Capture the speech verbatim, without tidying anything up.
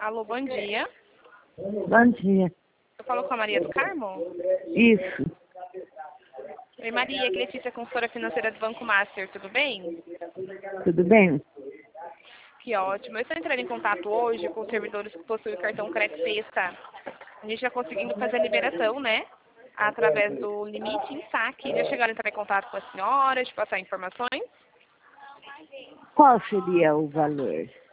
Alô, bom dia. Bom dia. Eu falo com a Maria do Carmo? Isso. Oi, Maria, aqui é Letícia, consultora financeira do Banco Master, tudo bem? Tudo bem? Que ótimo. Eu estou entrando em contato hoje com os servidores que possuem o cartão Crédito Sexta. A gente já conseguindo fazer a liberação, né? Através do limite em saque. Já chegaram a entrar em contato com a senhora, de passar informações? Qual seria o valor?